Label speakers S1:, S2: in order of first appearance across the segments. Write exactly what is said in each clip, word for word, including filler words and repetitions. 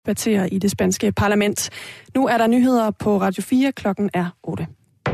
S1: debatterer i det spanske parlament. Nu er der nyheder på Radio fire. Klokken er otte.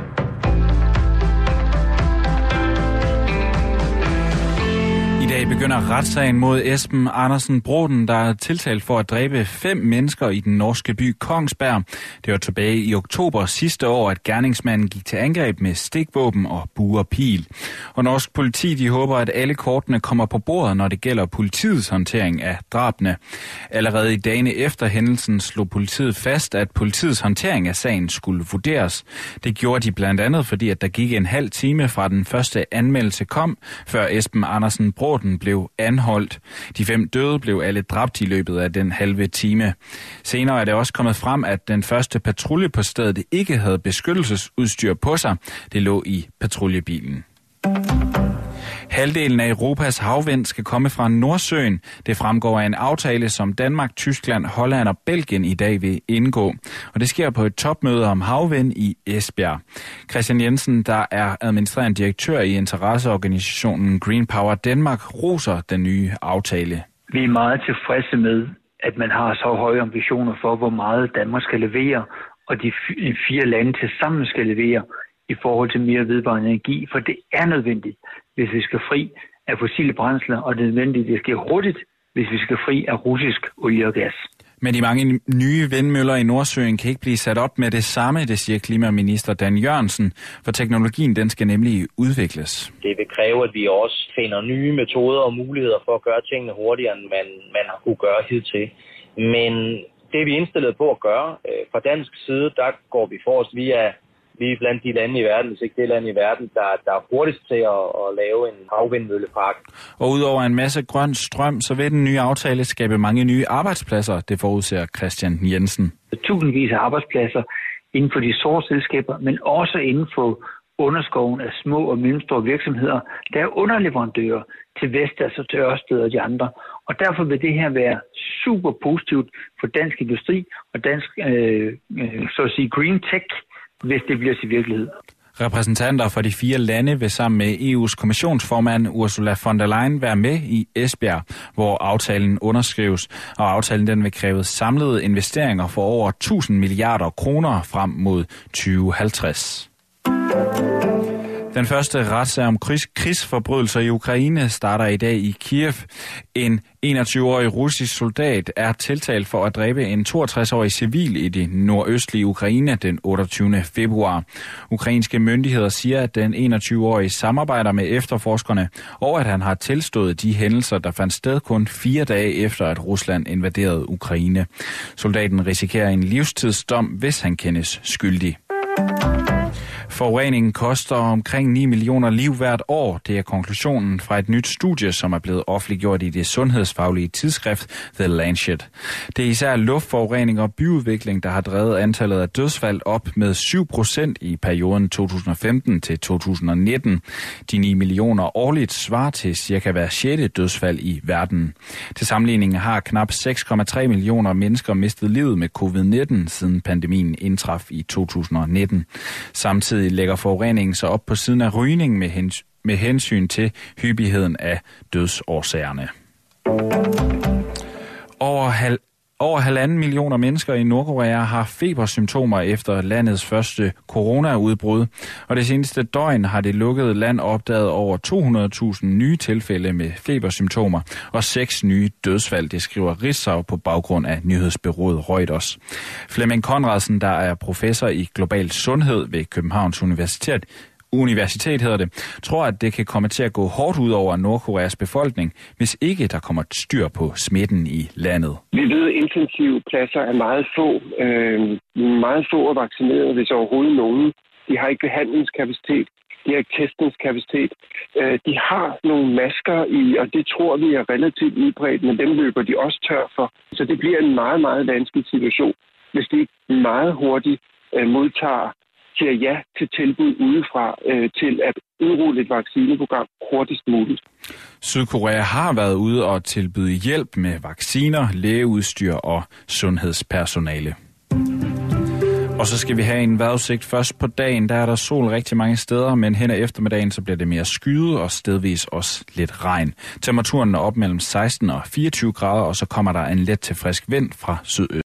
S2: I dag begynder retssagen mod Esben Andersen Bråten, der er tiltalt for at dræbe fem mennesker i den norske by Kongsberg. Det var tilbage i oktober sidste år, at gerningsmanden gik til angreb med stikvåben og bue og pil. Og norsk politi de håber, at alle kortene kommer på bordet, når det gælder politiets håndtering af drabene. Allerede i dagene efter hændelsen slog politiet fast, at politiets håndtering af sagen skulle vurderes. Det gjorde de blandt andet, fordi at der gik en halv time fra den første anmeldelse kom, før Esben Andersen Bråten blev anholdt. De fem døde blev alle dræbt i løbet af den halve time. Senere er det også kommet frem, at den første patrulje på stedet ikke havde beskyttelsesudstyr på sig. Det lå i patruljebilen. Halvdelen af Europas havvind skal komme fra Nordsøen. Det fremgår af en aftale, som Danmark, Tyskland, Holland og Belgien i dag vil indgå. Og det sker på et topmøde om havvind i Esbjerg. Christian Jensen, der er administrerende direktør i interesseorganisationen Green Power Denmark, roser den nye aftale.
S3: Vi er meget tilfredse med, at man har så høje ambitioner for, hvor meget Danmark skal levere, og de fire lande til sammen skal levere i forhold til mere vedvarende energi, for det er nødvendigt, hvis vi skal fri af fossile brændsler, og det er nødvendigt, at det sker hurtigt, hvis vi skal fri af russisk olie og gas.
S2: Men de mange nye vindmøller i Nordsøen kan ikke blive sat op med det samme, det siger klimaminister Dan Jørgensen, for teknologien den skal nemlig udvikles.
S4: Det vil kræve, at vi også finder nye metoder og muligheder for at gøre tingene hurtigere, end man, man har kunne gøre hidtil. Men det er vi indstillet på at gøre. Fra dansk side, der går vi forrest via Vi er blandt de lande i verden, hvis ikke det land i verden, der, der er hurtigst til at, at lave en havvindmøllepark.
S2: Og udover en masse grøn strøm, så vil den nye aftale skabe mange nye arbejdspladser, det forudser Christian Jensen.
S3: Tusindvis af arbejdspladser inden for de store selskaber, men også inden for underskoven af små og mellemstore virksomheder, der er underleverandører til Vestas og til Ørsted og de andre. Og derfor vil det her være super positivt for dansk industri og dansk øh, så at sige green tech, hvis det bliver til virkelighed.
S2: Repræsentanter fra de fire lande vil sammen med E U's kommissionsformand Ursula von der Leyen være med i Esbjerg, hvor aftalen underskrives. Og aftalen den vil kræve samlede investeringer for over tusind milliarder kroner frem mod tyve halvtreds. Den første retssag om krigsforbrydelser i Ukraine starter i dag i Kiev. En enogtyve-årig russisk soldat er tiltalt for at dræbe en toogtres-årig civil i det nordøstlige Ukraine den otteogtyvende februar. Ukrainske myndigheder siger, at den enogtyve-årige samarbejder med efterforskerne, og at han har tilstået de hændelser, der fandt sted kun fire dage efter, at Rusland invaderede Ukraine. Soldaten risikerer en livstidsdom, hvis han kendes skyldig. Forureningen koster omkring ni millioner liv hvert år. Det er konklusionen fra et nyt studie, som er blevet offentliggjort i det sundhedsfaglige tidsskrift The Lancet. Det er især luftforurening og byudvikling, der har drevet antallet af dødsfald op med syv procent i perioden to tusind og femten til to tusind og nitten. De ni millioner årligt svarer til cirka hver sjette dødsfald i verden. Til sammenligning har knap seks komma tre millioner mennesker mistet livet med covid nitten, siden pandemien indtraf i to tusind og nitten. Samtidig lægger forureningen sig op på siden af rygning med, hens- med hensyn til hyppigheden af dødsårsagerne. Over, hal- over halvanden millioner mennesker i Nordkorea har febersymptomer efter landets første coronaudbrud, og det seneste døgn har det lukkede land opdaget over to hundrede tusind nye tilfælde med febersymptomer og seks nye dødsfald, det skriver Ritzau på baggrund af nyhedsbureauet Reuters. Flemming Konradsen, der er professor i global sundhed ved Københavns Universitet, Universitet hedder det, tror, at det kan komme til at gå hårdt ud over Nordkoreas befolkning, hvis ikke der kommer styr på smitten i landet.
S5: Vi ved, at intensive pladser er meget få. Øh, meget få er vaccineret, hvis overhovedet nogen. De har ikke behandlingskapacitet. De har ikke testningskapacitet. Øh, de har nogle masker i, og det tror vi er relativt udbredt, men dem løber de også tør for. Så det bliver en meget, meget vanskelig situation, hvis de meget hurtigt øh, modtager siger ja til tilbud udefra øh, til at udrulle et vaccineprogram hurtigst muligt.
S2: Sydkorea har været ude og tilbyde hjælp med vacciner, lægeudstyr og sundhedspersonale. Og så skal vi have en vejrudsigt først på dagen. Der er der sol rigtig mange steder, men hen ad eftermiddagen så bliver det mere skyet og stedvis også lidt regn. Temperaturen er op mellem seksten og fireogtyve grader, og så kommer der en let til frisk vind fra sydøst.